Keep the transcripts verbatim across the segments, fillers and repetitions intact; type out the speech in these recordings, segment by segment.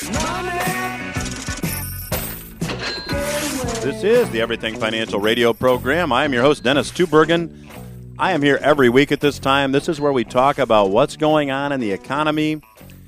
This is the Everything Financial Radio program. I am your host, Dennis Tubbergen. I am here every week at this time. This is where we talk about what's going on in the economy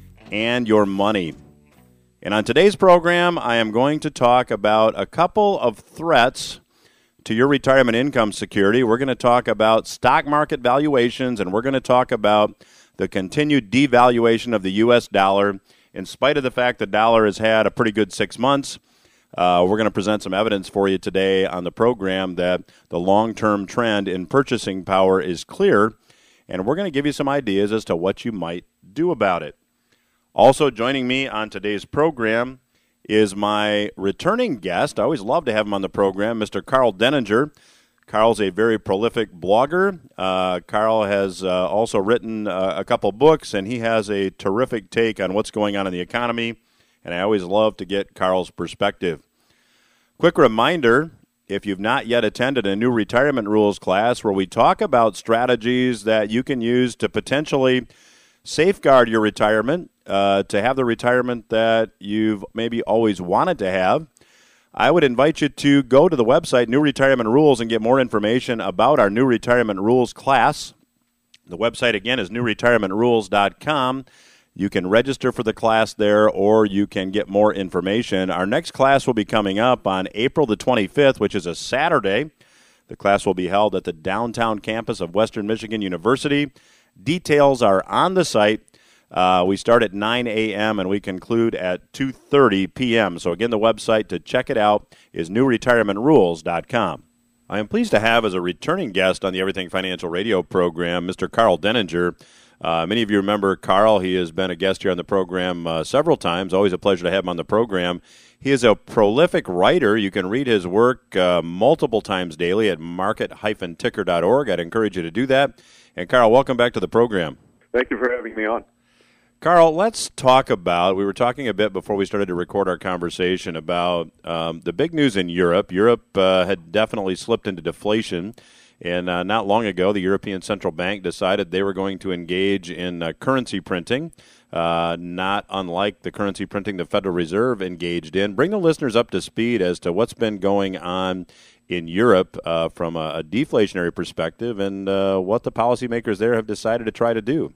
and your money. And on today's program, I am going to talk about a couple of threats to your retirement income security. We're going to talk about stock market valuations, and we're going to talk about the continued devaluation of the U S dollar. In spite of the fact the dollar has had a pretty good six months, Uh, we're going to present some evidence for you today on the program that the long-term trend in purchasing power is clear, and we're going to give you some ideas as to what you might do about it. Also joining me on today's program is my returning guest. I always love to have him on the program, Mister Karl Denninger. Karl's a very prolific blogger. Uh, Karl has uh, also written uh, a couple books, and he has a terrific take on what's going on in the economy. And I always love to get Karl's perspective. Quick reminder, if you've not yet attended a new retirement rules class where we talk about strategies that you can use to potentially safeguard your retirement, uh, to have the retirement that you've maybe always wanted to have, I would invite you to go to the website, New Retirement Rules, and get more information about our New Retirement Rules class. The website, again, is new retirement rules dot com. You can register for the class there, or you can get more information. Our next class will be coming up on April the twenty-fifth, which is a Saturday. The class will be held at the downtown campus of Western Michigan University. Details are on the site. Uh, we start at nine a.m. and we conclude at two thirty p.m. So again, the website to check it out is new retirement rules dot com. I am pleased to have as a returning guest on the Everything Financial Radio program, Mister Karl Denninger. Uh, many of you remember Karl. He has been a guest here on the program uh, several times. Always a pleasure to have him on the program. He is a prolific writer. You can read his work uh, multiple times daily at market dash ticker dot org. I'd encourage you to do that. And Karl, welcome back to the program. Thank you for having me on. Karl, let's talk about, we were talking a bit before we started to record our conversation about um, the big news in Europe. Europe uh, had definitely slipped into deflation. And uh, not long ago, the European Central Bank decided they were going to engage in uh, currency printing, uh, not unlike the currency printing the Federal Reserve engaged in. Bring the listeners up to speed as to what's been going on in Europe uh, from a, a deflationary perspective and uh, what the policymakers there have decided to try to do.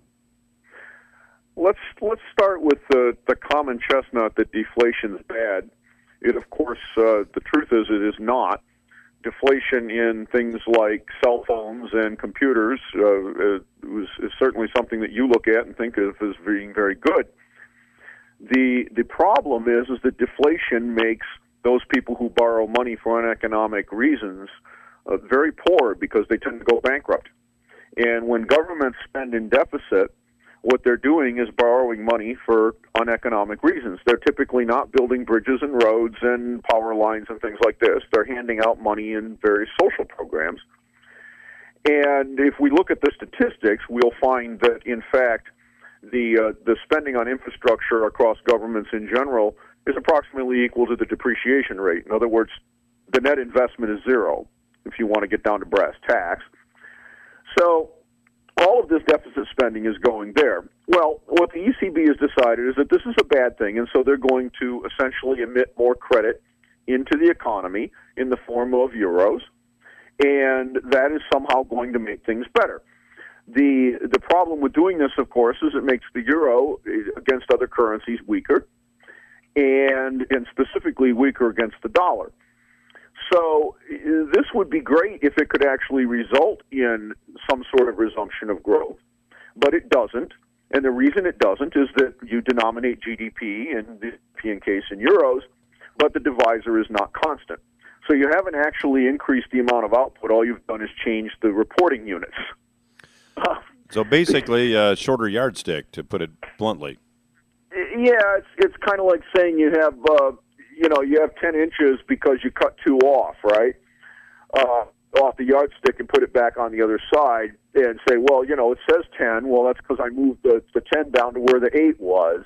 Let's let's start with the, the common chestnut that deflation is bad. It, of course, uh, the truth is it is not. Deflation in things like cell phones and computers uh, is, is certainly something that you look at and think of as being very good. The the problem is is that deflation makes those people who borrow money for uneconomic reasons uh, very poor because they tend to go bankrupt. And when governments spend in deficit, what they're doing is borrowing money for uneconomic reasons. They're typically not building bridges and roads and power lines and things like this. They're handing out money in various social programs. And if we look at the statistics, we'll find that, in fact, the uh, the spending on infrastructure across governments in general is approximately equal to the depreciation rate. In other words, the net investment is zero, if you want to get down to brass tacks. So all of this deficit spending is going there. Well, what the E C B has decided is that this is a bad thing, and so they're going to essentially emit more credit into the economy in the form of euros, and that is somehow going to make things better. The the problem with doing this, of course, is it makes the euro against other currencies weaker, and and specifically weaker against the dollar. So this would be great if it could actually result in some sort of resumption of growth, but it doesn't. And the reason it doesn't is that you denominate G D P, in the European case, in euros, but the divisor is not constant. So you haven't actually increased the amount of output. All you've done is change the reporting units. So basically a shorter yardstick, to put it bluntly. Yeah, it's, it's kind of like saying you have... Uh, You know, you have ten inches because you cut two off, right? Uh, off the yardstick and put it back on the other side and say, well, you know, it says ten. Well, that's because I moved the, the ten down to where the eight was.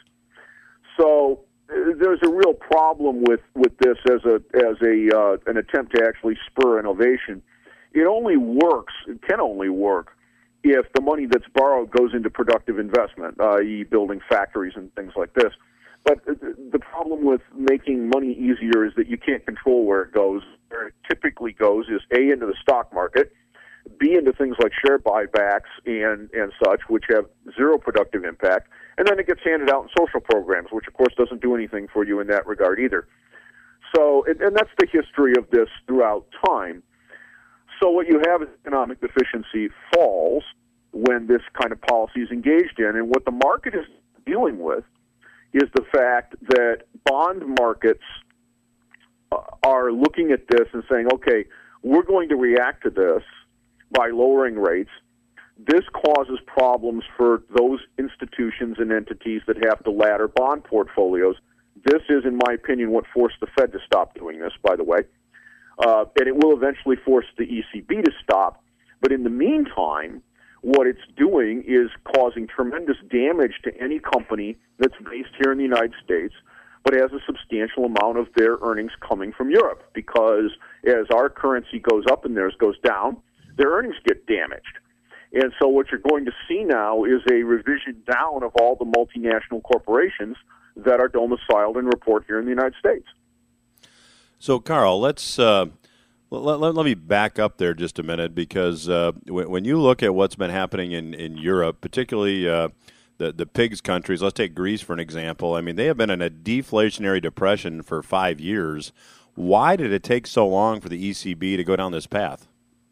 So uh, there's a real problem with, with this as a as a uh, an attempt to actually spur innovation. It only works, it can only work, if the money that's borrowed goes into productive investment, that is building factories and things like this. But the with making money easier is that you can't control where it goes. Where it typically goes is A, into the stock market, B, into things like share buybacks and, and such, which have zero productive impact, and then it gets handed out in social programs, which, of course, doesn't do anything for you in that regard either. So, and, and that's the history of this throughout time. So what you have is economic efficiency falls when this kind of policy is engaged in, and what the market is dealing with is the fact that bond markets are looking at this and saying, okay, we're going to react to this by lowering rates. This causes problems for those institutions and entities that have to ladder bond portfolios. This is, in my opinion, what forced the Fed to stop doing this, by the way. Uh, and it will eventually force the E C B to stop. But in the meantime, what it's doing is causing tremendous damage to any company that's based here in the United States, but has a substantial amount of their earnings coming from Europe, because as our currency goes up and theirs goes down, their earnings get damaged. And so what you're going to see now is a revision down of all the multinational corporations that are domiciled and report here in the United States. So, Carl, let's uh, let, let, let me back up there just a minute, because uh, when, when you look at what's been happening in, in Europe, particularly uh, the, the pigs countries, let's take Greece for an example. I mean, they have been in a deflationary depression for five years. Why did it take so long for the E C B to go down this path?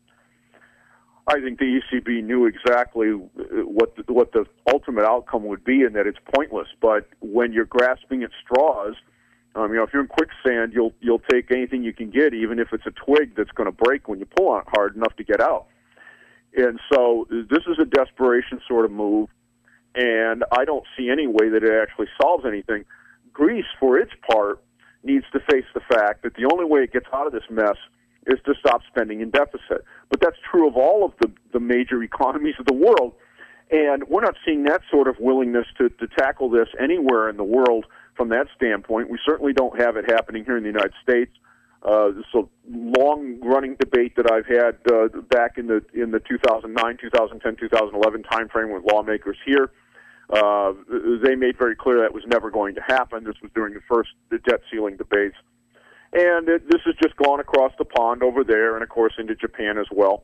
I think the E C B knew exactly what the, what the ultimate outcome would be, and that it's pointless. But when you're grasping at straws, um, you know, if you're in quicksand, you'll you'll take anything you can get, even if it's a twig that's going to break when you pull on it hard enough to get out. And so this is a desperation sort of move, and I don't see any way that it actually solves anything. Greece, for its part, needs to face the fact that the only way it gets out of this mess is to stop spending in deficit. But that's true of all of the, the major economies of the world, and we're not seeing that sort of willingness to, to tackle this anywhere in the world from that standpoint. We certainly don't have it happening here in the United States. Uh, it's a long-running debate that I've had uh, back in the in the two thousand nine, two thousand ten, two thousand eleven timeframe with lawmakers here. Uh, they made very clear that was never going to happen. This was during the first the debt ceiling debates. And it, this has just gone across the pond over there and, of course, into Japan as well.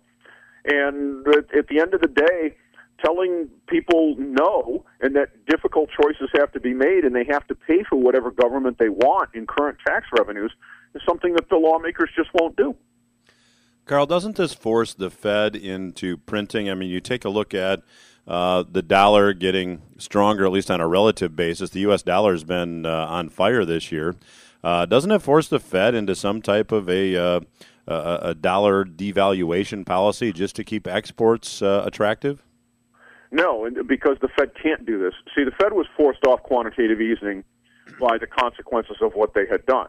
And at, at the end of the day, telling people no and that difficult choices have to be made and they have to pay for whatever government they want in current tax revenues is something that the lawmakers just won't do. Carl, doesn't this force the Fed into printing? I mean, you take a look at uh, the dollar getting stronger, at least on a relative basis. The U S dollar has been uh, on fire this year. Uh, doesn't it force the Fed into some type of a, uh, a, a dollar devaluation policy just to keep exports uh, attractive? No, because the Fed can't do this. See, the Fed was forced off quantitative easing by the consequences of what they had done.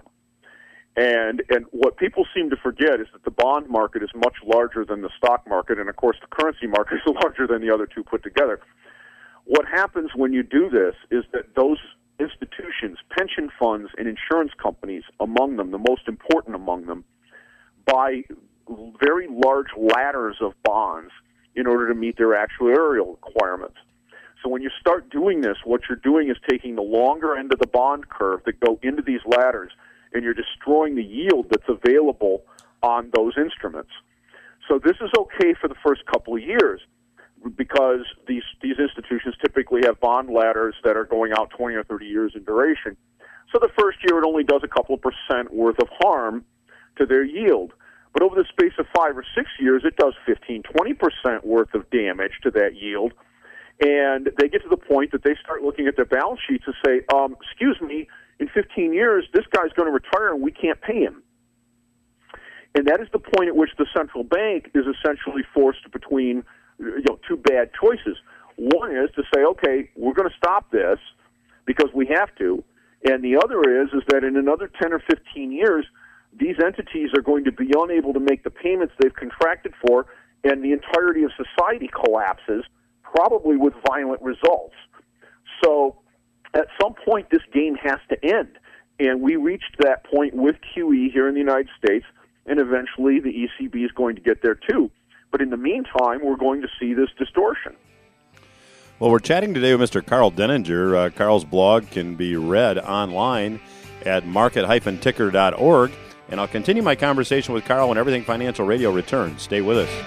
And and what people seem to forget is that the bond market is much larger than the stock market, and, of course, the currency market is larger than the other two put together. What happens when you do this is that those institutions, pension funds, and insurance companies among them, the most important among them, buy very large ladders of bonds in order to meet their actuarial requirements. So when you start doing this, what you're doing is taking the longer end of the bond curve that go into these ladders, and you're destroying the yield that's available on those instruments. So this is okay for the first couple of years, because these these institutions typically have bond ladders that are going out twenty or thirty years in duration. So the first year it only does a couple of percent worth of harm to their yield. But over the space of five or six years, it does fifteen, twenty percent worth of damage to that yield. And they get to the point that they start looking at their balance sheets and say, um, excuse me, in fifteen years, this guy's going to retire and we can't pay him. And that is the point at which the central bank is essentially forced between you know, two bad choices. One is to say, okay, we're going to stop this because we have to. And the other is, is that in another ten or fifteen years, these entities are going to be unable to make the payments they've contracted for, and the entirety of society collapses, probably with violent results. So at some point, this game has to end. And we reached that point with Q E here in the United States, and eventually the E C B is going to get there too. But in the meantime, we're going to see this distortion. Well, we're chatting today with Mister Carl Denninger. Uh, Carl's blog can be read online at market dash ticker dot org. And I'll continue my conversation with Carl when Everything Financial Radio returns. Stay with us.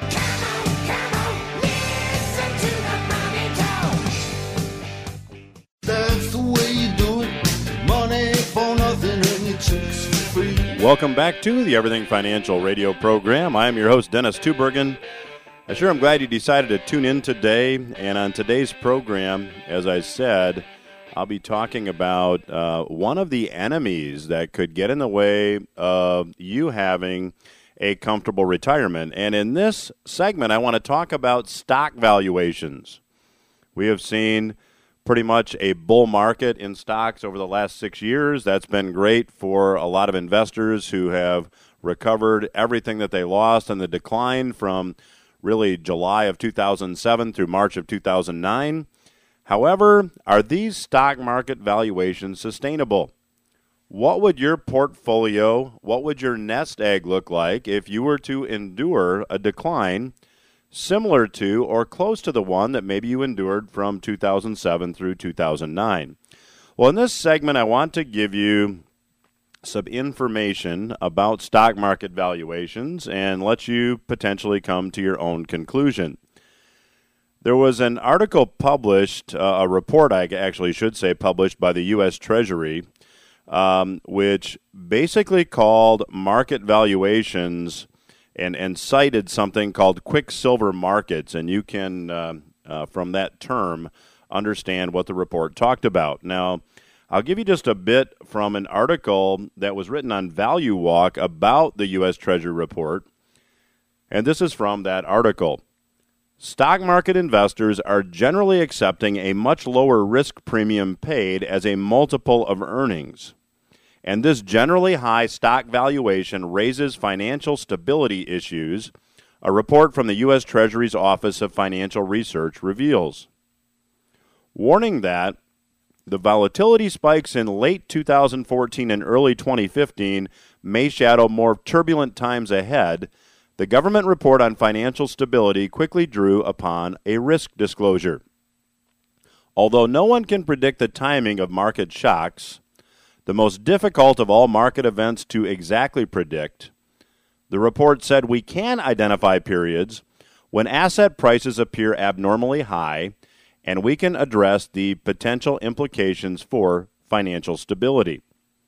That's the way you do it. Money for nothing and your chicks for free. Welcome back to the Everything Financial Radio program. I am your host, Dennis Tubergen. I sure am glad you decided to tune in today. And on today's program, as I said, I'll be talking about uh, one of the enemies that could get in the way of you having a comfortable retirement. And in this segment, I want to talk about stock valuations. We have seen pretty much a bull market in stocks over the last six years. That's been great for a lot of investors who have recovered everything that they lost in the decline from really July of two thousand seven through March of two thousand nine. However, are these stock market valuations sustainable? What would your portfolio, what would your nest egg look like if you were to endure a decline similar to or close to the one that maybe you endured from two thousand seven through two thousand nine? Well, in this segment, I want to give you some information about stock market valuations and let you potentially come to your own conclusion. There was an article published, uh, a report I actually should say, published by the U S Treasury, um, which basically called market valuations and, and cited something called quicksilver markets. And you can, uh, uh, from that term, understand what the report talked about. Now, I'll give you just a bit from an article that was written on Value Walk about the U S Treasury report. And this is from that article. Stock market investors are generally accepting a much lower risk premium paid as a multiple of earnings. And this generally high stock valuation raises financial stability issues, a report from the U S Treasury's Office of Financial Research reveals. Warning that the volatility spikes in late two thousand fourteen and early twenty fifteen may shadow more turbulent times ahead, the government report on financial stability quickly drew upon a risk disclosure. Although no one can predict the timing of market shocks, the most difficult of all market events to exactly predict, the report said we can identify periods when asset prices appear abnormally high, and we can address the potential implications for financial stability.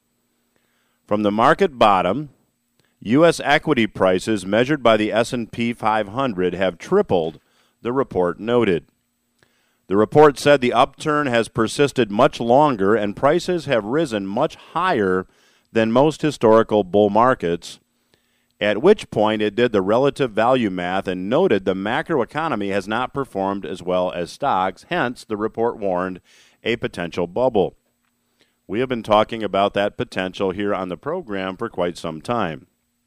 From the market bottom, U S equity prices measured by the S and P five hundred have tripled, the report noted. The report said the upturn has persisted much longer and prices have risen much higher than most historical bull markets, at which point it did the relative value math and noted the macroeconomy has not performed as well as stocks, hence the report warned a potential bubble. We have been talking about that potential here on the program for quite some time.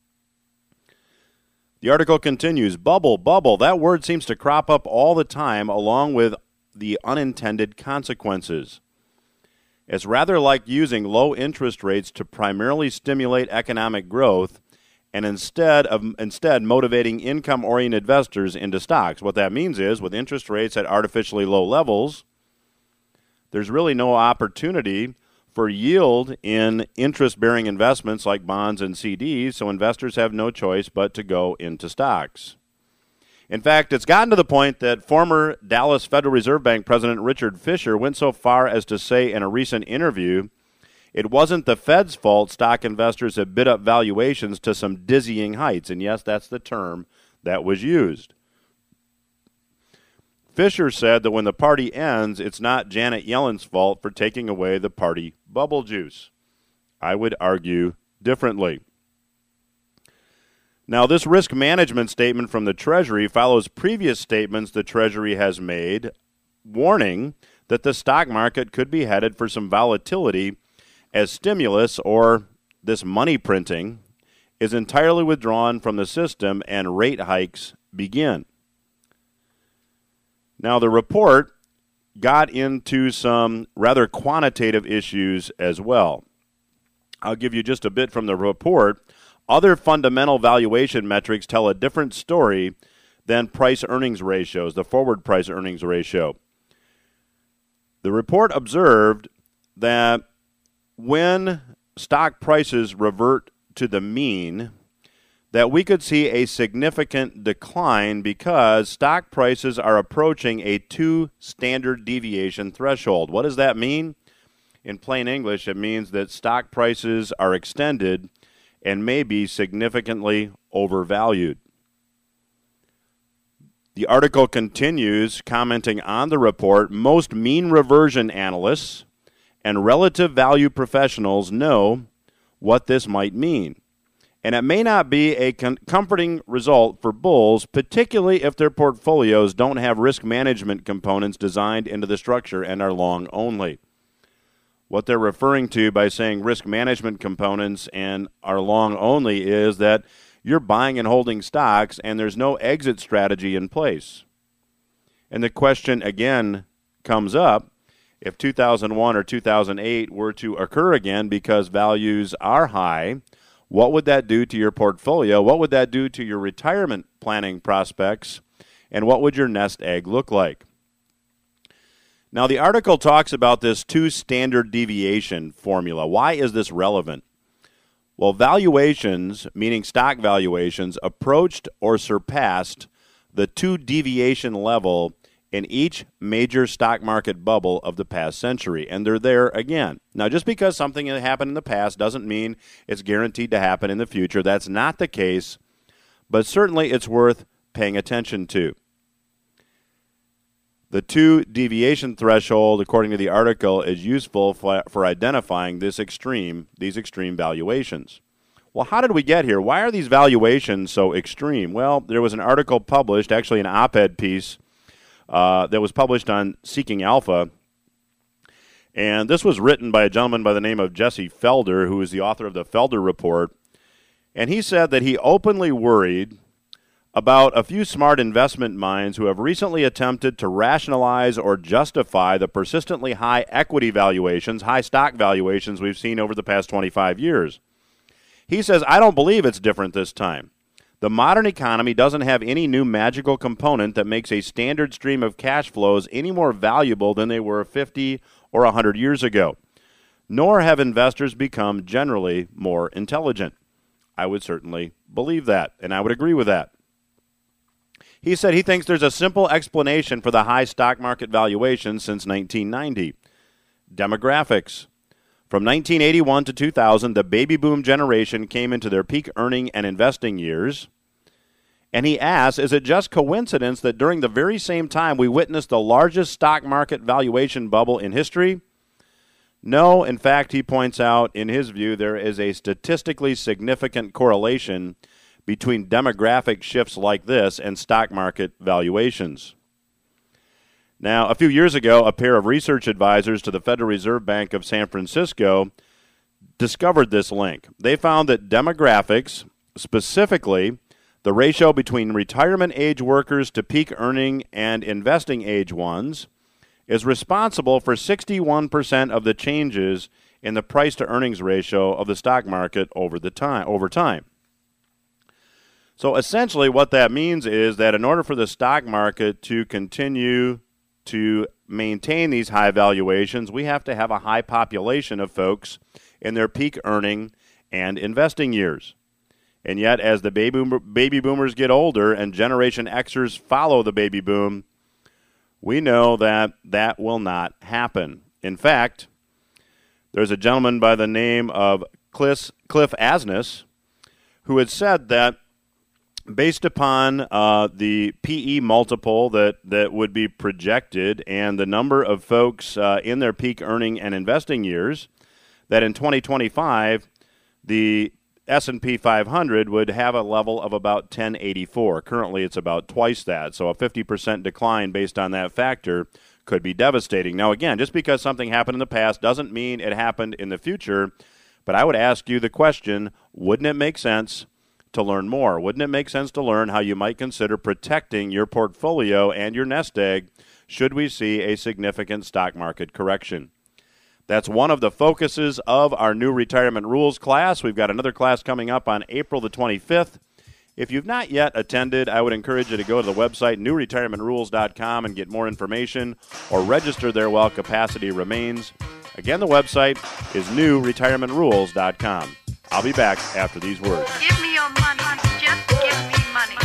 The article continues, bubble, bubble, that word seems to crop up all the time along with the unintended consequences. It's rather like using low interest rates to primarily stimulate economic growth and instead of instead motivating income-oriented investors into stocks. What that means is with interest rates at artificially low levels, there's really no opportunity for yield in interest-bearing investments like bonds and C Ds, so investors have no choice but to go into stocks. In fact, it's gotten to the point that former Dallas Federal Reserve Bank President Richard Fisher went so far as to say in a recent interview, it wasn't the Fed's fault stock investors have bid up valuations to some dizzying heights. And yes, that's the term that was used. Fisher said that when the party ends, it's not Janet Yellen's fault for taking away the party bubble juice. I would argue differently. Now, this risk management statement from the Treasury follows previous statements the Treasury has made, warning that the stock market could be headed for some volatility as stimulus, or this money printing, is entirely withdrawn from the system and rate hikes begin. Now, the report got into some rather quantitative issues as well. I'll give you just a bit from the report. Other fundamental valuation metrics tell a different story than price-earnings ratios, the forward price-earnings ratio. The report observed that when stock prices revert to the mean, that we could see a significant decline because stock prices are approaching a two standard deviation threshold. What does that mean? In plain English, it means that stock prices are extended and may be significantly overvalued. The article continues commenting on the report. Most mean reversion analysts and relative value professionals know what this might mean. And it may not be a com- comforting result for bulls, particularly if their portfolios don't have risk management components designed into the structure and are long only. What they're referring to by saying risk management components and are long only is that you're buying and holding stocks and there's no exit strategy in place. And the question again comes up, if two thousand one or two thousand eight were to occur again because values are high, what would that do to your portfolio? What would that do to your retirement planning prospects? And what would your nest egg look like? Now, the article talks about this two standard deviation formula. Why is this relevant? Well, valuations, meaning stock valuations, approached or surpassed the two deviation level in each major stock market bubble of the past century, and they're there again. Now, just because something happened in the past doesn't mean it's guaranteed to happen in the future. That's not the case, but certainly it's worth paying attention to. The two deviation threshold, according to the article, is useful for, for identifying this extreme, these extreme valuations. Well, how did we get here? Why are these valuations so extreme? Well, there was an article published, actually an op-ed piece, Uh, that was published on Seeking Alpha, and this was written by a gentleman by the name of Jesse Felder, who is the author of the Felder Report, and he said that he openly worried about a few smart investment minds who have recently attempted to rationalize or justify the persistently high equity valuations, high stock valuations we've seen over the past twenty-five years. He says, I don't believe it's different this time. The modern economy doesn't have any new magical component that makes a standard stream of cash flows any more valuable than they were fifty or one hundred years ago. Nor have investors become generally more intelligent. I would certainly believe that, and I would agree with that. He said he thinks there's a simple explanation for the high stock market valuation since nineteen ninety. Demographics. From nineteen eighty-one to two thousand, the baby boom generation came into their peak earning and investing years. And he asks, is it just coincidence that during the very same time we witnessed the largest stock market valuation bubble in history? No, in fact, he points out, in his view, there is a statistically significant correlation between demographic shifts like this and stock market valuations. Now, a few years ago, a pair of research advisors to the Federal Reserve Bank of San Francisco discovered this link. They found that demographics, specifically the ratio between retirement age workers to peak earning and investing age ones, is responsible for sixty-one percent of the changes in the price to earnings ratio of the stock market over the time over time. So essentially what that means is that in order for the stock market to continue to maintain these high valuations, we have to have a high population of folks in their peak earning and investing years. And yet, as the baby boomer, baby boomers get older and Generation Xers follow the baby boom, we know that that will not happen. In fact, there's a gentleman by the name of Cliff, Cliff Asness who had said that based upon uh, the P E multiple that, that would be projected and the number of folks uh, in their peak earning and investing years, that in twenty twenty-five, the S and P five hundred would have a level of about ten eighty-four. Currently, it's about twice that, so a fifty percent decline based on that factor could be devastating. Now, again, just because something happened in the past doesn't mean it happened in the future, but I would ask you the question, wouldn't it make sense to learn more? Wouldn't it make sense to learn how you might consider protecting your portfolio and your nest egg should we see a significant stock market correction? That's one of the focuses of our new Retirement Rules class. We've got another class coming up on April the twenty-fifth. If you've not yet attended, I would encourage you to go to the website, new retirement rules dot com, and get more information or register there while capacity remains. Again, the website is new retirement rules dot com. I'll be back after these words. Give me your money. Just give me money.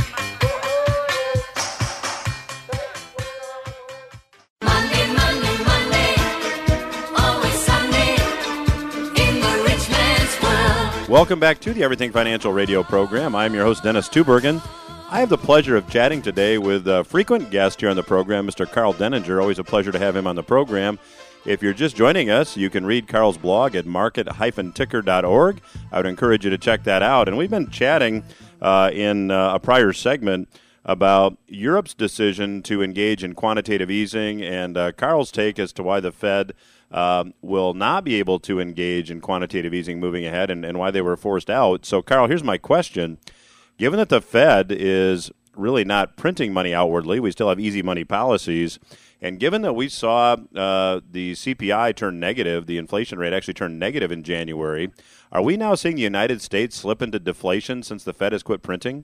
Monday, Monday, Monday, always Sunday in the rich man's world. Welcome back to the Everything Financial Radio program. I'm your host, Dennis Tubergen. I have the pleasure of chatting today with a frequent guest here on the program, Mister Carl Denninger. Always a pleasure to have him on the program. If you're just joining us, you can read Carl's blog at market dash ticker dot org. I would encourage you to check that out. And we've been chatting uh, in uh, a prior segment about Europe's decision to engage in quantitative easing and uh, Carl's take as to why the Fed um, will not be able to engage in quantitative easing moving ahead and, and why they were forced out. So, Carl, here's my question. Given that the Fed is really not printing money outwardly, we still have easy money policies, and given that we saw uh, the C P I turn negative, the inflation rate actually turned negative in January, are we now seeing the United States slip into deflation since the Fed has quit printing?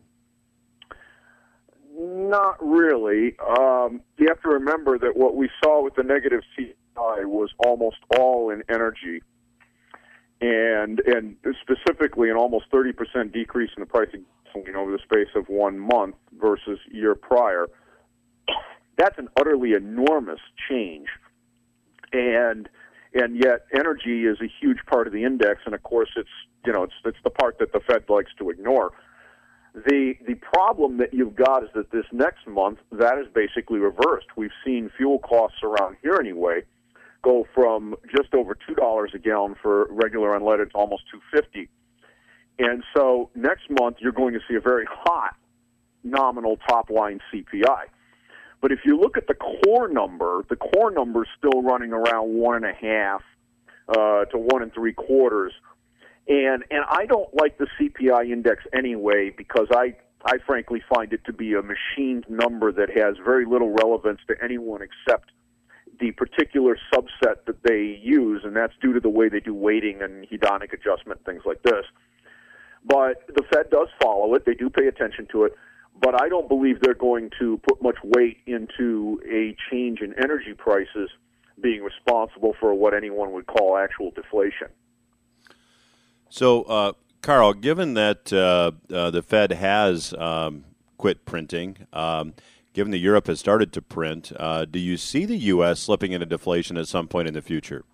Not really. Um, you have to remember that what we saw with the negative C P I was almost all in energy, and and specifically an almost thirty percent decrease in the price of gasoline over the space of one month versus year prior. That's an utterly enormous change, and and yet energy is a huge part of the index, and of course it's you know it's it's the part that the Fed likes to ignore. The the problem that you've got is that this next month that is basically reversed. We've seen fuel costs around here anyway go from just over two dollars a gallon for regular unleaded to almost two fifty, and so next month you're going to see a very hot nominal top line C P I. But if you look at the core number, the core number is still running around one and a half uh, to one and three quarters, and and I don't like the C P I index anyway because I I frankly find it to be a machined number that has very little relevance to anyone except the particular subset that they use, and that's due to the way they do weighting and hedonic adjustment, things like this. But the Fed does follow it; they do pay attention to it. But I don't believe they're going to put much weight into a change in energy prices being responsible for what anyone would call actual deflation. So, uh, Carl, given that uh, uh, the Fed has um, quit printing, um, given that Europe has started to print, uh, do you see the U S slipping into deflation at some point in the future?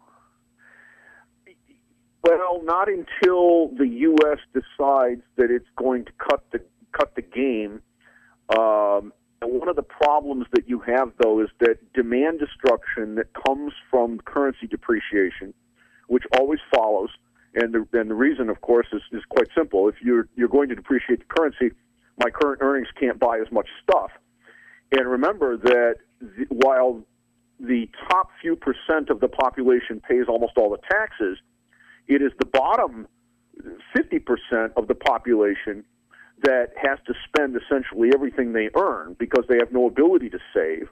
Well, not until the U S decides that it's going to cut the cut the game. Um, and one of the problems that you have, though, is that demand destruction that comes from currency depreciation, which always follows, and the, and the reason, of course, is, is quite simple. If you're you're going to depreciate the currency, my current earnings can't buy as much stuff. And remember that the, while the top few percent of the population pays almost all the taxes, it is the bottom fifty percent of the population that has to spend essentially everything they earn because they have no ability to save.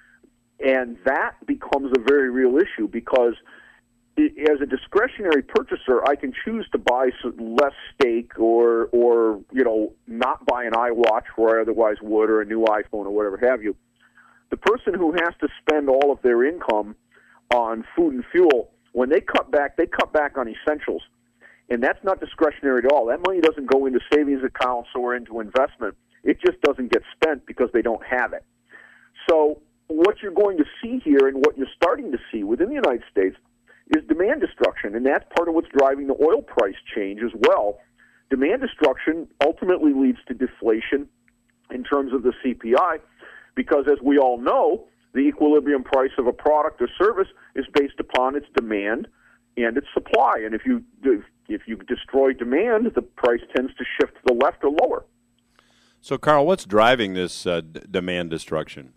And that becomes a very real issue because it, as a discretionary purchaser, I can choose to buy some less steak or, or, you know, not buy an iWatch where I otherwise would or a new iPhone or whatever have you. The person who has to spend all of their income on food and fuel, when they cut back, they cut back on essentials. And that's not discretionary at all. That money doesn't go into savings accounts or into investment. It just doesn't get spent because they don't have it. So what you're going to see here and what you're starting to see within the United States is demand destruction, and that's part of what's driving the oil price change as well. Demand destruction ultimately leads to deflation in terms of the C P I because, as we all know, the equilibrium price of a product or service is based upon its demand and its supply. And if you if you destroy demand, the price tends to shift to the left or lower. So, Carl, what's driving this uh, d- demand destruction?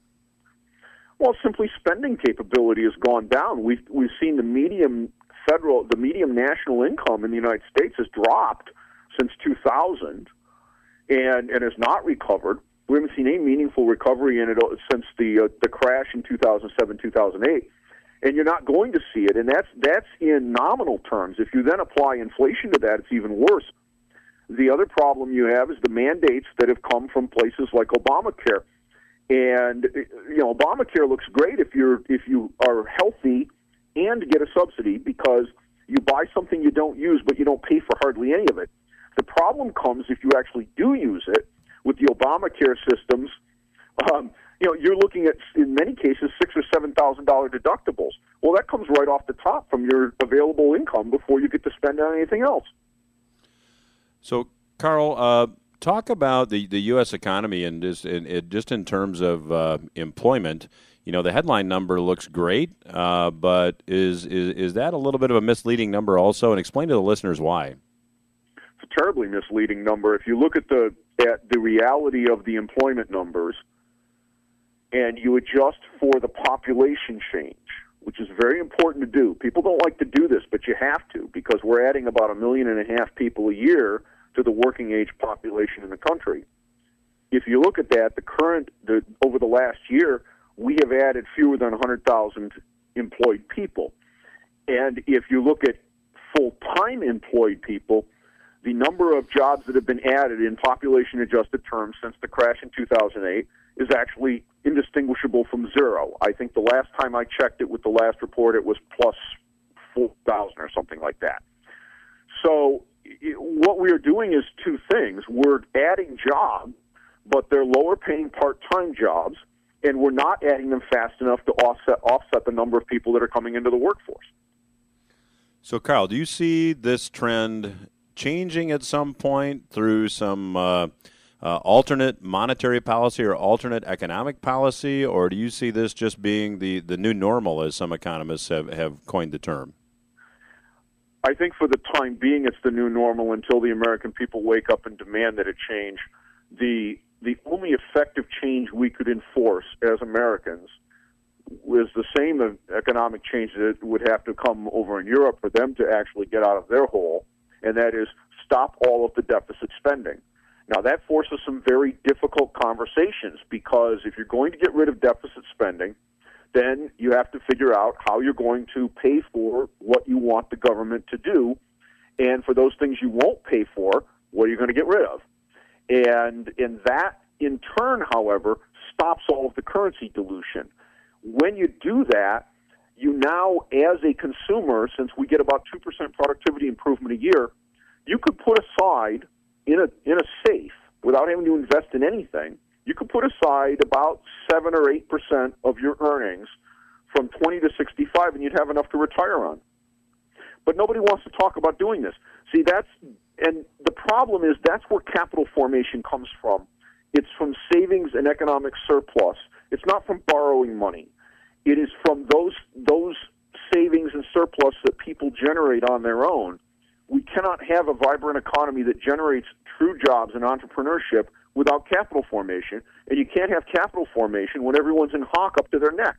Well, simply spending capability has gone down. We've we've seen the medium federal, the medium national income in the United States has dropped since two thousand, and and has not recovered. We haven't seen any meaningful recovery in it since the uh, the crash in two thousand seven, two thousand eight. And you're not going to see it, and that's that's in nominal terms. If you then apply inflation to that, it's even worse. The other problem you have is the mandates that have come from places like Obamacare. And you know, Obamacare looks great if you're if you are healthy and get a subsidy because you buy something you don't use, but you don't pay for hardly any of it. The problem comes if you actually do use it with the Obamacare systems. Um, you know, you're looking at, in many cases, six or seven thousand dollar deductibles. Well, that comes right off the top from your available income before you get to spend on anything else. So, Carl, uh, talk about the, the U S economy and just in, it, just in terms of uh, employment. You know, the headline number looks great, uh, but is, is is that a little bit of a misleading number also? And explain to the listeners why. It's a terribly misleading number. If you look at the at the reality of the employment numbers and you adjust for the population change, which is very important to do. People don't like to do this, but you have to because we're adding about a million and a half people a year to the working age population in the country. If you look at that, the current the over the last year, we have added fewer than one hundred thousand employed people. And if you look at full-time employed people, the number of jobs that have been added in population-adjusted terms since the crash in two thousand eight is actually indistinguishable from zero. I think the last time I checked it with the last report, it was plus four thousand or something like that. So it, what we are doing is two things. We're adding jobs, but they're lower-paying part-time jobs, and we're not adding them fast enough to offset offset the number of people that are coming into the workforce. So, Carl, do you see this trend changing at some point through some uh, uh, alternate monetary policy or alternate economic policy, or do you see this just being the, the new normal, as some economists have, have coined the term? I think for the time being, it's the new normal until the American people wake up and demand that it change. The the only effective change we could enforce as Americans was the same economic change that would have to come over in Europe for them to actually get out of their hole, and that is stop all of the deficit spending. Now, that forces some very difficult conversations because if you're going to get rid of deficit spending, then you have to figure out how you're going to pay for what you want the government to do, and for those things you won't pay for, what are you going to get rid of? And in that, in turn, however, stops all of the currency dilution. When you do that, you now, as a consumer, since we get about two percent productivity improvement a year, you could put aside in a in a safe, without having to invest in anything, you could put aside about seven or eight percent of your earnings from twenty to sixty-five, and you'd have enough to retire on. But nobody wants to talk about doing this. See, that's and the problem is that's where capital formation comes from. It's from savings and economic surplus. It's not from borrowing money. It is from those those savings and surplus that people generate on their own. We cannot have a vibrant economy that generates true jobs and entrepreneurship without capital formation, and you can't have capital formation when everyone's in hock up to their neck.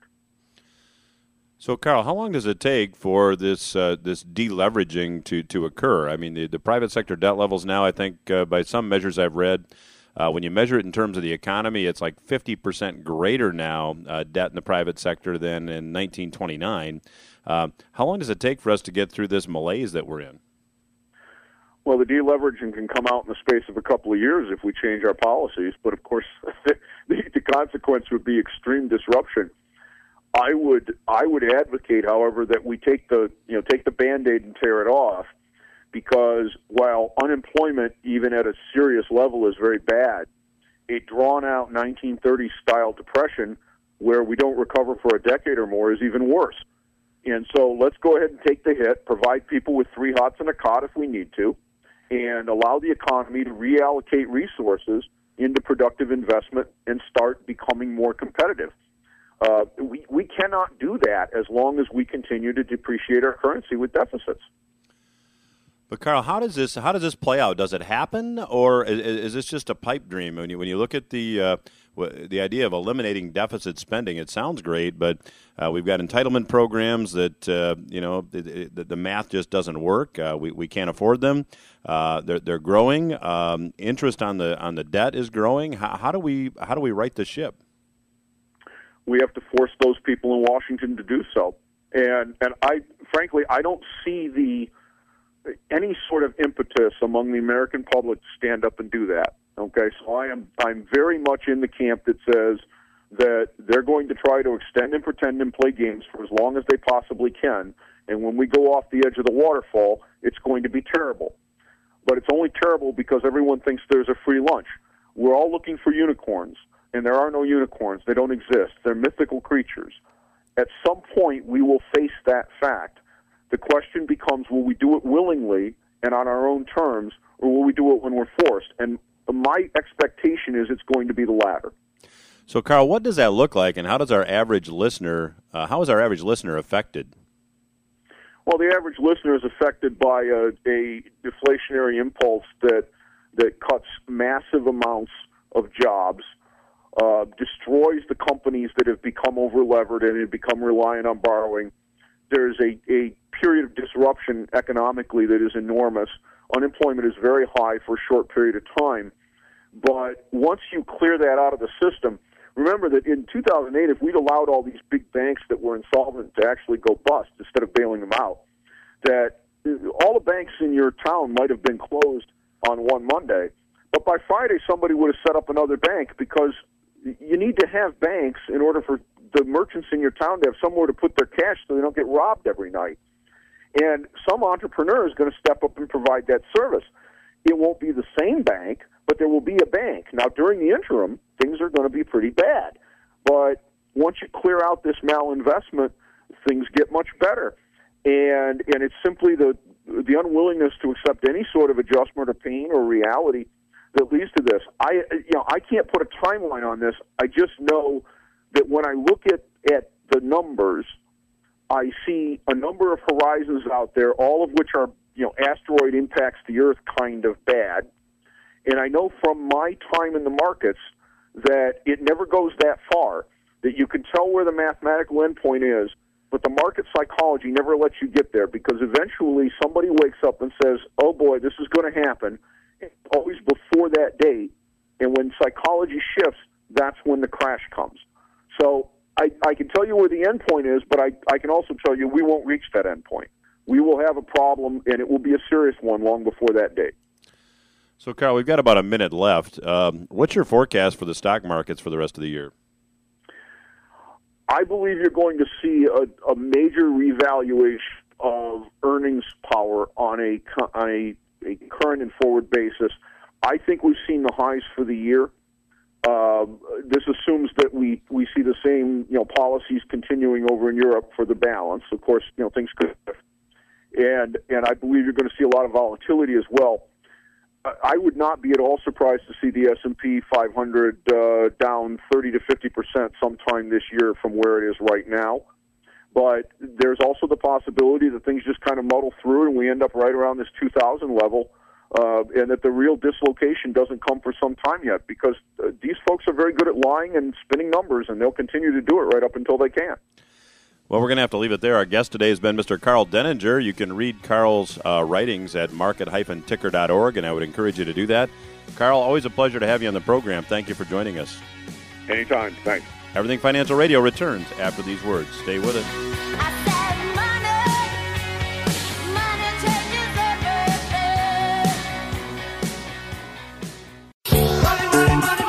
So, Carl, how long does it take for this uh, this deleveraging to, to occur? I mean, the, the private sector debt levels now, I think, uh, by some measures I've read, uh, when you measure it in terms of the economy, it's like fifty percent greater now, uh, debt in the private sector than in nineteen twenty-nine. Uh, how long does it take for us to get through this malaise that we're in? Well, the deleveraging can come out in the space of a couple of years if we change our policies, but of course, the, the consequence would be extreme disruption. I would I would advocate, however, that we take the you know take the Band-Aid and tear it off, because while unemployment, even at a serious level, is very bad, a drawn-out nineteen thirties style depression where we don't recover for a decade or more is even worse. And so let's go ahead and take the hit, provide people with three hots and a cot if we need to, and allow the economy to reallocate resources into productive investment and start becoming more competitive. Uh, we, we cannot do that as long as we continue to depreciate our currency with deficits. But Carl, how does this how does this play out? Does it happen, or is, is this just a pipe dream? When you when you look at the uh, the idea of eliminating deficit spending, it sounds great, but uh, we've got entitlement programs that uh, you know the, the, the math just doesn't work. Uh, we we can't afford them. Uh, they're they're growing. Um, interest on the on the debt is growing. How, how do we how do we right the ship? We have to force those people in Washington to do so. And and I frankly I don't see the any sort of impetus among the American public to stand up and do that. Okay, so I am I'm very much in the camp that says that they're going to try to extend and pretend and play games for as long as they possibly can. And when we go off the edge of the waterfall, it's going to be terrible. But it's only terrible because everyone thinks there's a free lunch. We're all looking for unicorns, and there are no unicorns. They don't exist. They're mythical creatures. At some point, we will face that fact. The question becomes, will we do it willingly and on our own terms, or will we do it when we're forced? And my expectation is it's going to be the latter. So, Carl, what does that look like, and how does our average listener, uh, how is our average listener affected? Well, the average listener is affected by a, a deflationary impulse that that cuts massive amounts of jobs, uh, destroys the companies that have become over-levered and have become reliant on borrowing. There's a, a period of disruption economically that is enormous. Unemployment is very high for a short period of time. But once you clear that out of the system, remember that in two thousand eight, if we'd allowed all these big banks that were insolvent to actually go bust instead of bailing them out, that all the banks in your town might have been closed on one Monday, but by Friday somebody would have set up another bank, because you need to have banks in order for the merchants in your town to have somewhere to put their cash so they don't get robbed every night. And some entrepreneur is going to step up and provide that service. It won't be the same bank, but there will be a bank. Now, during the interim, things are going to be pretty bad. But once you clear out this malinvestment, things get much better. And and it's simply the the unwillingness to accept any sort of adjustment or pain or reality that leads to this. I you know I can't put a timeline on this. I just know that when I look at, at the numbers, I see a number of horizons out there, all of which are, you know, asteroid impacts the Earth kind of bad. And I know from my time in the markets that it never goes that far, that you can tell where the mathematical endpoint is, but the market psychology never lets you get there, because eventually somebody wakes up and says, oh boy, this is going to happen, always before that date. And when psychology shifts, that's when the crash comes. So I, I can tell you where the end point is, but I, I can also tell you we won't reach that end point. We will have a problem, and it will be a serious one long before that date. So, Carl, we've got about a minute left. Um, what's your forecast for the stock markets for the rest of the year? I believe you're going to see a, a major revaluation of earnings power on a, on a, a current and forward basis. I think we've seen the highs for the year. Uh, this assumes that we, we see the same, you know, policies continuing over in Europe for the balance. Of course, you know, things could, and and I believe you're going to see a lot of volatility as well. I would not be at all surprised to see the S and P five hundred uh, down thirty to fifty percent sometime this year from where it is right now. But there's also the possibility that things just kind of muddle through and we end up right around this two thousand level. Uh, and that the real dislocation doesn't come for some time yet, because uh, these folks are very good at lying and spinning numbers, and they'll continue to do it right up until they can. Well, we're going to have to leave it there. Our guest today has been Mister Carl Denninger. You can read Carl's uh, writings at market dash ticker dot org, and I would encourage you to do that. Carl, always a pleasure to have you on the program. Thank you for joining us. Anytime. Thanks. Everything Financial Radio returns after these words. Stay with us. I said money, money changes everything. Money, money, money,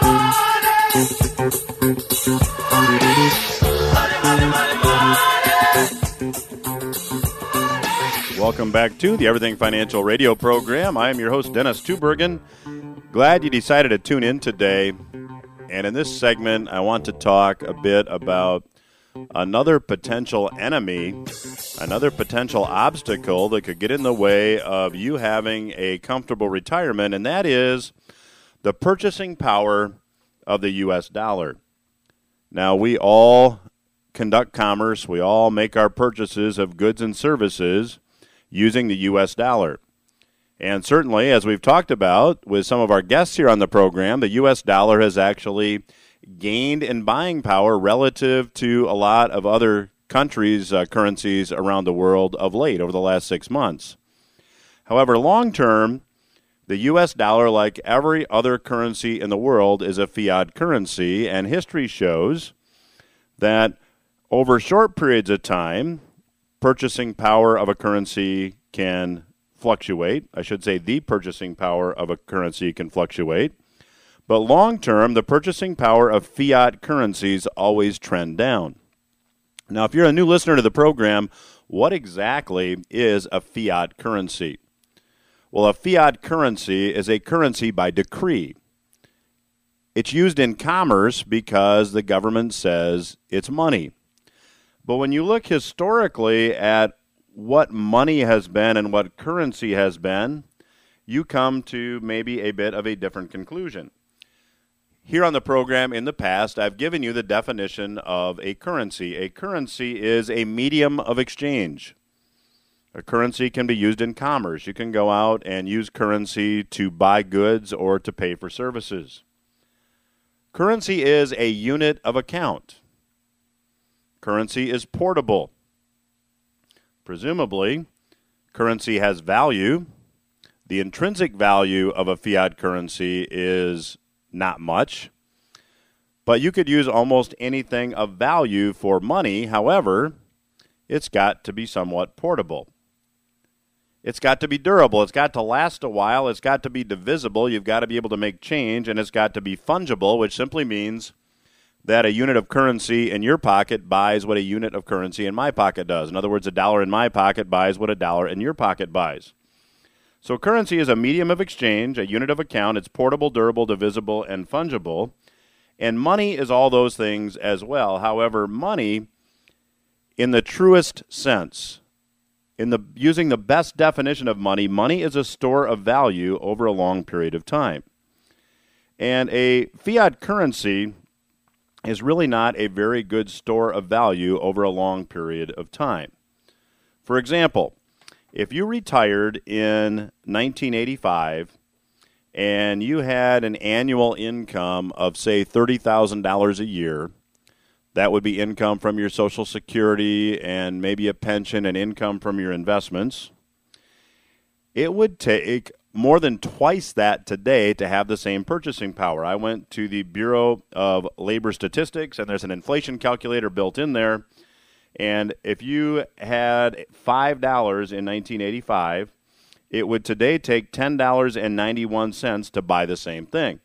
money. Welcome back to the Everything Financial Radio program. I am your host, Dennis Tubbergen. Glad you decided to tune in today. And in this segment, I want to talk a bit about another potential enemy, another potential obstacle that could get in the way of you having a comfortable retirement, and that is the purchasing power of the U S dollar. Now, we all conduct commerce. We all make our purchases of goods and services using the U S dollar. And certainly, as we've talked about with some of our guests here on the program, the U S dollar has actually gained in buying power relative to a lot of other countries' uh, currencies around the world of late over the last six months. However, long term, the U S dollar, like every other currency in the world, is a fiat currency, and history shows that over short periods of time, purchasing power of a currency can fluctuate. I should say the purchasing power of a currency can fluctuate. But long term, the purchasing power of fiat currencies always trend down. Now, if you're a new listener to the program, what exactly is a fiat currency? Well, a fiat currency is a currency by decree. It's used in commerce because the government says it's money. But when you look historically at what money has been and what currency has been, you come to maybe a bit of a different conclusion. Here on the program in the past, I've given you the definition of a currency. A currency is a medium of exchange. A currency can be used in commerce. You can go out and use currency to buy goods or to pay for services. Currency is a unit of account. Currency is portable. Presumably, currency has value. The intrinsic value of a fiat currency is not much, but you could use almost anything of value for money. However, it's got to be somewhat portable. It's got to be durable. It's got to last a while. It's got to be divisible. You've got to be able to make change, and it's got to be fungible, which simply means that a unit of currency in your pocket buys what a unit of currency in my pocket does. In other words, a dollar in my pocket buys what a dollar in your pocket buys. So currency is a medium of exchange, a unit of account. It's portable, durable, divisible, and fungible. And money is all those things as well. However, money, in the truest sense, in the using the best definition of money, money is a store of value over a long period of time. And a fiat currency is really not a very good store of value over a long period of time. For example, if you retired in nineteen eighty-five and you had an annual income of, say, thirty thousand dollars a year, that would be income from your Social Security and maybe a pension and income from your investments. It would take more than twice that today to have the same purchasing power. I went to the Bureau of Labor Statistics, and there's an inflation calculator built in there. And if you had five dollars in nineteen eighty-five, it would today take ten dollars and ninety-one cents to buy the same thing.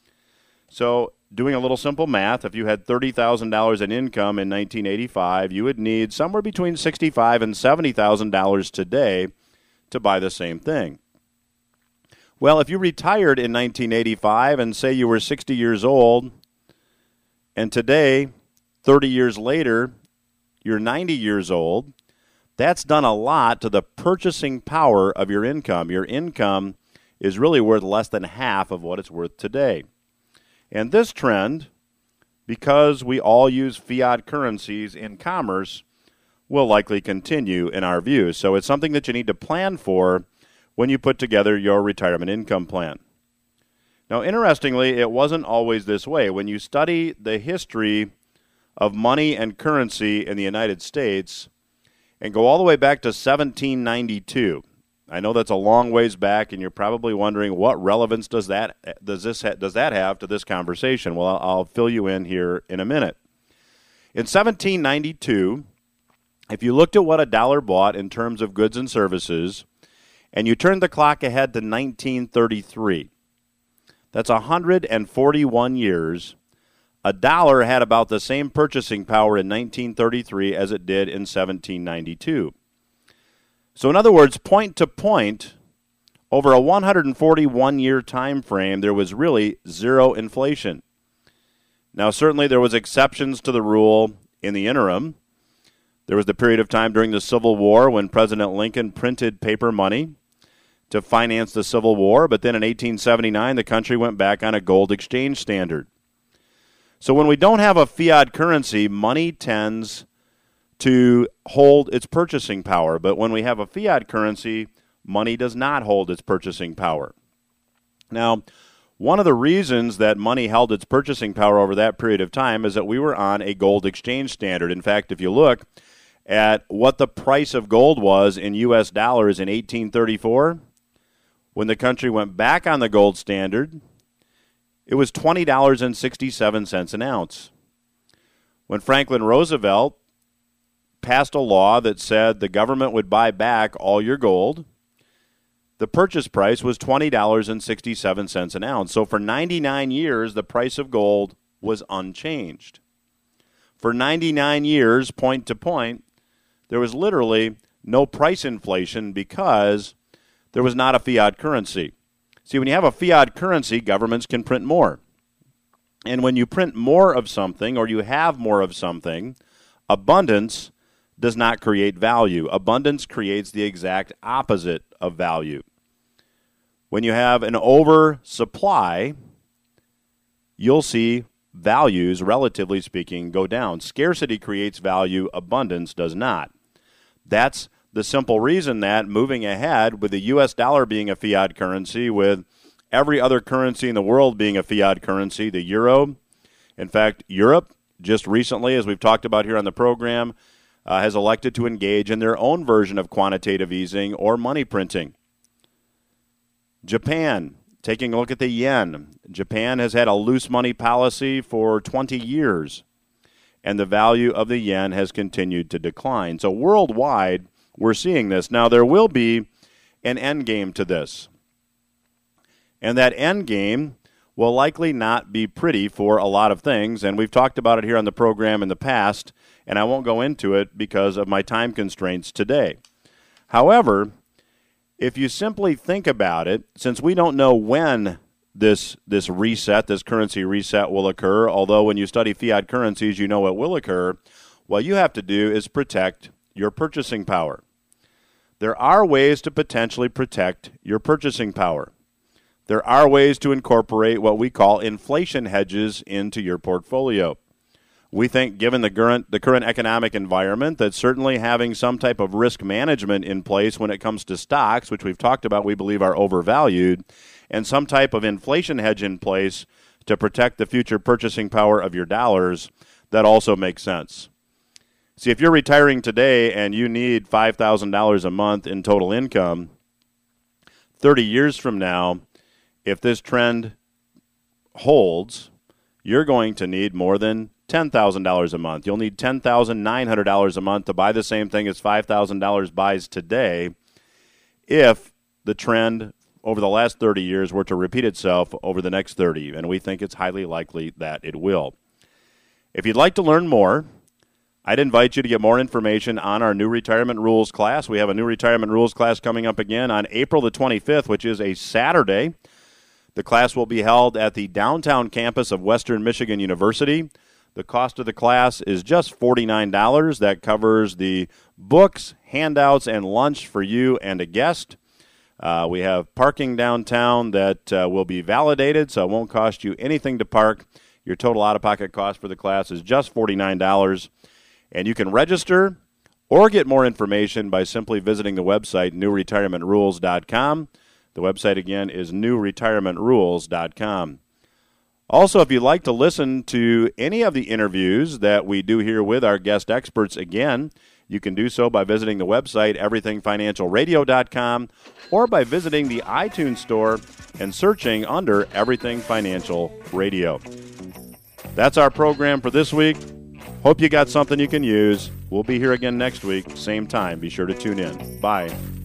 So doing a little simple math, if you had thirty thousand dollars in income in nineteen eighty-five, you would need somewhere between sixty-five thousand dollars and seventy thousand dollars today to buy the same thing. Well, if you retired in nineteen eighty-five and say you were sixty years old, and today, thirty years later, you're ninety years old, that's done a lot to the purchasing power of your income. Your income is really worth less than half of what it's worth today. And this trend, because we all use fiat currencies in commerce, will likely continue in our view. So it's something that you need to plan for when you put together your retirement income plan. Now, interestingly, it wasn't always this way. When you study the history of money and currency in the United States and go all the way back to seventeen ninety-two. I know that's a long ways back, and you're probably wondering what relevance does that does this ha- does that have to this conversation? Well, I'll, I'll fill you in here in a minute. In seventeen ninety-two, if you looked at what a dollar bought in terms of goods and services, and you turned the clock ahead to nineteen thirty-three, that's one hundred forty-one years. A dollar had about the same purchasing power in nineteen thirty-three as it did in seventeen ninety-two. So in other words, point to point, over a one hundred forty-one year time frame, there was really zero inflation. Now, certainly there was exceptions to the rule in the interim. There was the period of time during the Civil War when President Lincoln printed paper money to finance the Civil War, but then in eighteen seventy-nine, the country went back on a gold exchange standard. So when we don't have a fiat currency, money tends to hold its purchasing power. But when we have a fiat currency, money does not hold its purchasing power. Now, one of the reasons that money held its purchasing power over that period of time is that we were on a gold exchange standard. In fact, if you look at what the price of gold was in U S dollars in eighteen thirty-four, when the country went back on the gold standard, it was twenty dollars and sixty-seven cents an ounce. When Franklin Roosevelt passed a law that said the government would buy back all your gold, the purchase price was twenty dollars and sixty-seven cents an ounce. So for ninety-nine years, the price of gold was unchanged. For ninety-nine years, point to point, there was literally no price inflation because there was not a fiat currency. See, when you have a fiat currency, governments can print more. And when you print more of something or you have more of something, abundance does not create value. Abundance creates the exact opposite of value. When you have an oversupply, you'll see values, relatively speaking, go down. Scarcity creates value. Abundance does not. That's the simple reason that moving ahead with the U S dollar being a fiat currency, with every other currency in the world being a fiat currency, the euro, in fact, Europe just recently, as we've talked about here on the program, uh, has elected to engage in their own version of quantitative easing or money printing. Japan, taking a look at the yen. Japan has had a loose money policy for twenty years, and the value of the yen has continued to decline. So worldwide, we're seeing this. Now, there will be an end game to this, and that end game will likely not be pretty for a lot of things, and we've talked about it here on the program in the past, and I won't go into it because of my time constraints today. However, if you simply think about it, since we don't know when this this reset, this currency reset will occur, although when you study fiat currencies, you know it will occur, what you have to do is protect your purchasing power. There are ways to potentially protect your purchasing power. There are ways to incorporate what we call inflation hedges into your portfolio. We think, given the current the current economic environment, that certainly having some type of risk management in place when it comes to stocks, which we've talked about, we believe are overvalued, and some type of inflation hedge in place to protect the future purchasing power of your dollars, that also makes sense. See, if you're retiring today and you need five thousand dollars a month in total income, thirty years from now, if this trend holds, you're going to need more than ten thousand dollars a month. You'll need ten thousand nine hundred dollars a month to buy the same thing as five thousand dollars buys today if the trend over the last thirty years were to repeat itself over the next thirty, and we think it's highly likely that it will. If you'd like to learn more, I'd invite you to get more information on our new Retirement Rules class. We have a new Retirement Rules class coming up again on April the twenty-fifth, which is a Saturday. The class will be held at the downtown campus of Western Michigan University. The cost of the class is just forty-nine dollars. That covers the books, handouts, and lunch for you and a guest. Uh, we have parking downtown that uh, will be validated, so it won't cost you anything to park. Your total out-of-pocket cost for the class is just forty-nine dollars. And you can register or get more information by simply visiting the website new retirement rules dot com. The website, again, is new retirement rules dot com. Also, if you'd like to listen to any of the interviews that we do here with our guest experts again, you can do so by visiting the website everything financial radio dot com or by visiting the iTunes store and searching under Everything Financial Radio. That's our program for this week. Hope you got something you can use. We'll be here again next week, same time. Be sure to tune in. Bye.